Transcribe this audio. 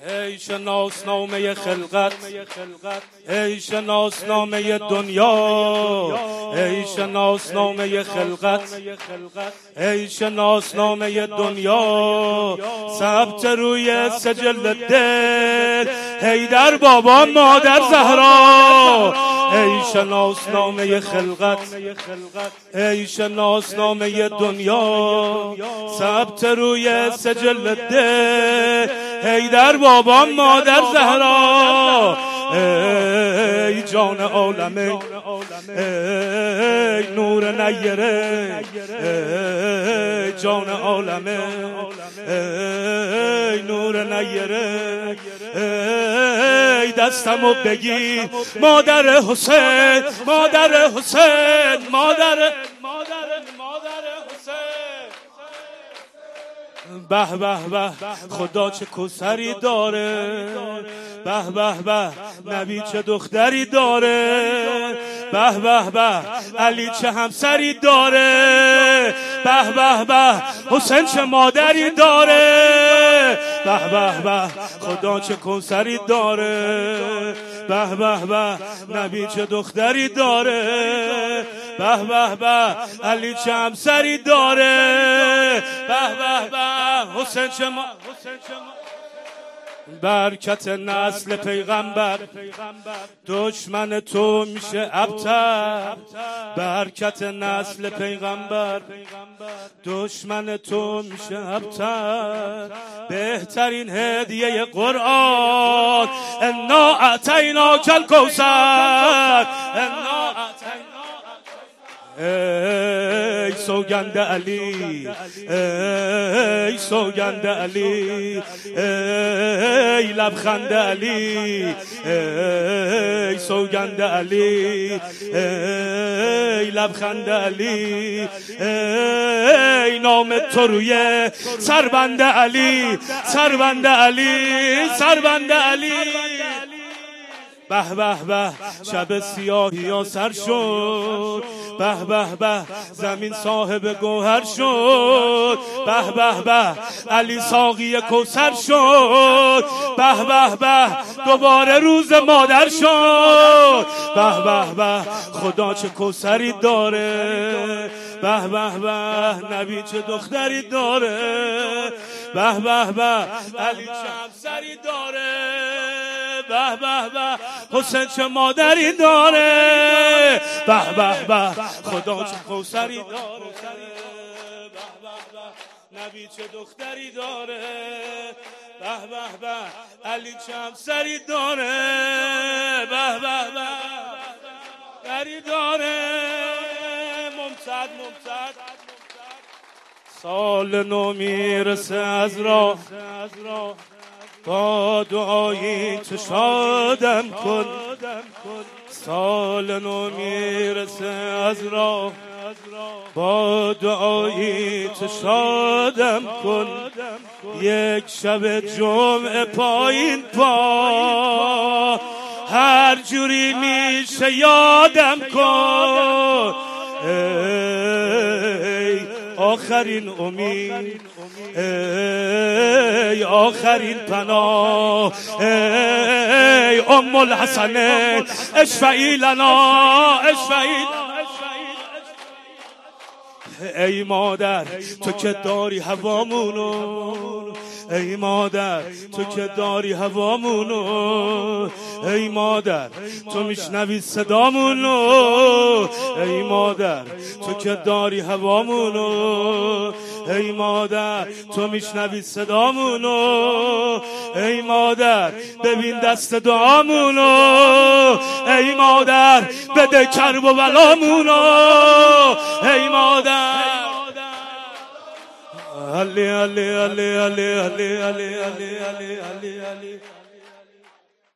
ای شناسنامه خلقت، ای شناسنامه دنیا، ای شناسنامه خلقت، ای شناسنامه دنیا، ثبت روی سجل دل حیدر بابا مادر زهرا. ای شناسنامه خلقت، ای شناسنامه دنیا، ثبت روی سجل دل حیدر بابا مادر زهرا. ای جان عالمه، ای نور نیره، ای جان عالمه، ای نور نیره، ای دستمو بگی مادر حسین، مادر حسین، مادر به به به خدا چه کوثری داره، به به به نبی چه دختری داره، به به به علی چه همسری داره، به به به حسین چه مادری داره، به به به خدا چه کوثری داره، به به به نبی چه دختری داره، به به به علی چه همسری داره، به به به حسین چه برکت نسل پیغمبر دشمن تو میشه ابتر، برکت نسل پیغمبر دشمن تو میشه ابتر، بهترین هدیه قرآن انا اعطیناک الکوثر، انا اعطیناک. ای سوگند علی، ای سوگند علی، ای لبخند علی، ای سوگند علی، ای لبخند علی، ای نام تو روی سربند علی، سربند علی، سربند علی. به به به شب سیاهی ها سر شد، به به به زمین صاحب گوهر شد، به به به علی ساقی کوثر شد، به به به دوباره روز مادر شد، به به به خدا چه کوثری داره، به به به نبی چه دختری داره، به به به علی چه همسری داره، به به به حسین چه مادری داره، به به به خدا چه کوثری داره، به به به نبی چه دختری داره، به به به علی چه همسری داره، به به به دختری داره. ممتد سال نو میرسه از راه، با دعایی تو شادم کن، سال نو میرسه از راه، با دعایی تو شادم کن، یک شب جمعه پایین پا هر جوری میشه یادم کن، ای آخرین امید، ای آخرین پناه، ای ام الحسنین اشفعی لنا، اشفعی لنا. ای مادر تو که داری هوامونو، ای مادر تو که داری هوامونو، ای مادر تو میشنوی صدامونو، ای مادر تو که داری هوامونو، ای مادر تو میشنوی صدامونو، ای مادر ببین دست دعامونو، ای مادر بده کرب و بلامونو، ای مادر علی علی علی علی علی علی علی علی علی